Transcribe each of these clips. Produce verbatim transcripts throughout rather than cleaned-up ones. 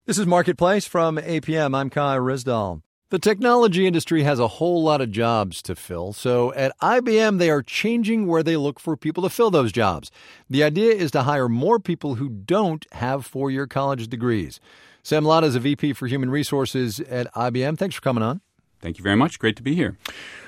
This is Marketplace from A P M. I'm Kai Risdall. The technology industry has a whole lot of jobs to fill, so at I B M they are changing where they look for people to fill those jobs. The idea is to hire more people who don't have four-year college degrees. Sam Latta is a V P for Human Resources at I B M. Thanks for coming on. Thank you very much. Great to be here.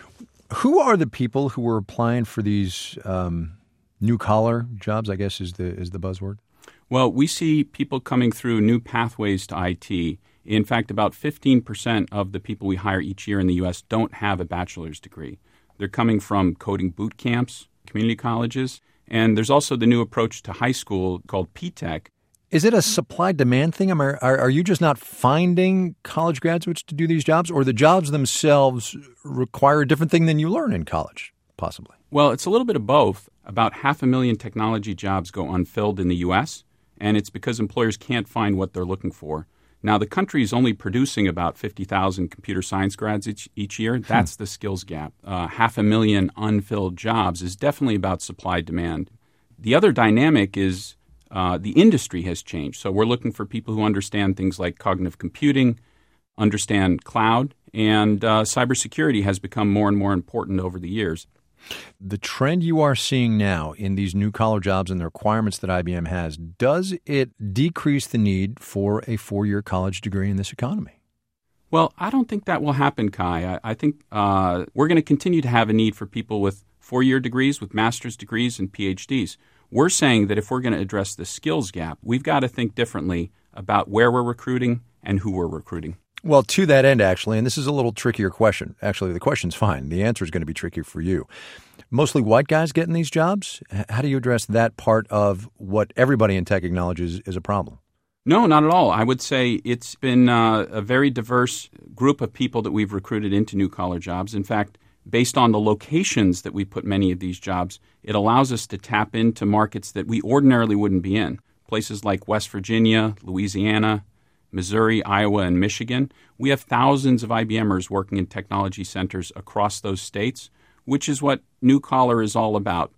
Who are the people who are applying for these um, new-collar jobs, I guess is the is the buzzword? Well, we see people coming through new pathways to I T. In fact, about fifteen percent of the people we hire each year in the U S don't have a bachelor's degree. They're coming from coding boot camps, community colleges, and there's also the new approach to high school called P TECH. Is it a supply-demand thing? Are, are, are you just not finding college graduates to do these jobs, or the jobs themselves require a different thing than you learn in college, possibly? Well, it's a little bit of both. About half a million technology jobs go unfilled in the U S, and it's because employers can't find what they're looking for. Now, the country is only producing about fifty thousand computer science grads each, each year. That's hmm. the skills gap. Uh, half a million unfilled jobs is definitely about supply-demand. The other dynamic is uh, the industry has changed. So we're looking for people who understand things like cognitive computing, understand cloud, and uh, cybersecurity has become more and more important over the years. The trend you are seeing now in these new collar jobs and the requirements that I B M has, does it decrease the need for a four-year college degree in this economy? Well, I don't think that will happen, Kai. I, I think uh, we're going to continue to have a need for people with four-year degrees, with master's degrees and P H Ds. We're saying that if we're going to address the skills gap, we've got to think differently about where we're recruiting and who we're recruiting. Well, to that end, actually, and this is a little trickier question. Actually, the question's fine. The answer is going to be trickier for you. Mostly white guys getting these jobs? How do you address that part of what everybody in tech acknowledges is a problem? No, not at all. I would say it's been uh, a very diverse group of people that we've recruited into new-collar jobs. In fact, based on the locations that we put many of these jobs, it allows us to tap into markets that we ordinarily wouldn't be in. Places like West Virginia, Louisiana, Missouri, Iowa, and Michigan. We have thousands of IBMers working in technology centers across those states, which is what New Collar is all about.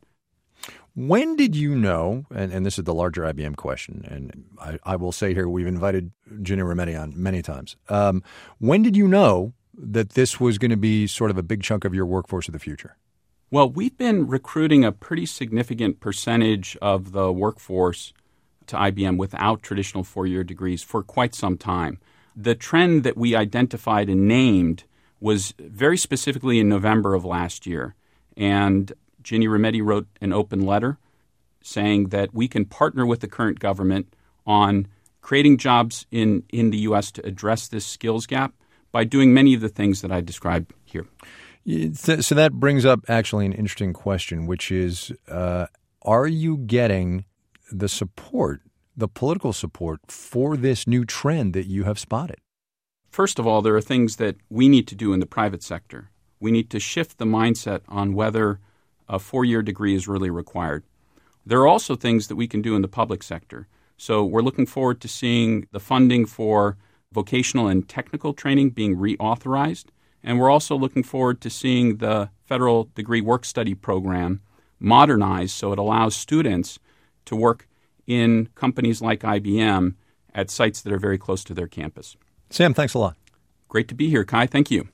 When did you know, and, and this is the larger I B M question, and I, I will say here we've invited Ginny Rometty on many times. Um, when did you know that this was going to be sort of a big chunk of your workforce of the future? Well, we've been recruiting a pretty significant percentage of the workforce to I B M without traditional four-year degrees for quite some time. The trend that we identified and named was very specifically in November of last year. And Ginny Rometty wrote an open letter saying that we can partner with the current government on creating jobs in, in the U S to address this skills gap by doing many of the things that I described here. So that brings up actually an interesting question, which is, uh, are you getting the support, the political support for this new trend that you have spotted? First of all, there are things that we need to do in the private sector. We need to shift the mindset on whether a four-year degree is really required. There are also things that we can do in the public sector. So we're looking forward to seeing the funding for vocational and technical training being reauthorized. And we're also looking forward to seeing the federal degree work-study program modernized so it allows students to work in companies like I B M at sites that are very close to their campus. Sam, thanks a lot. Great to be here, Kai. Thank you.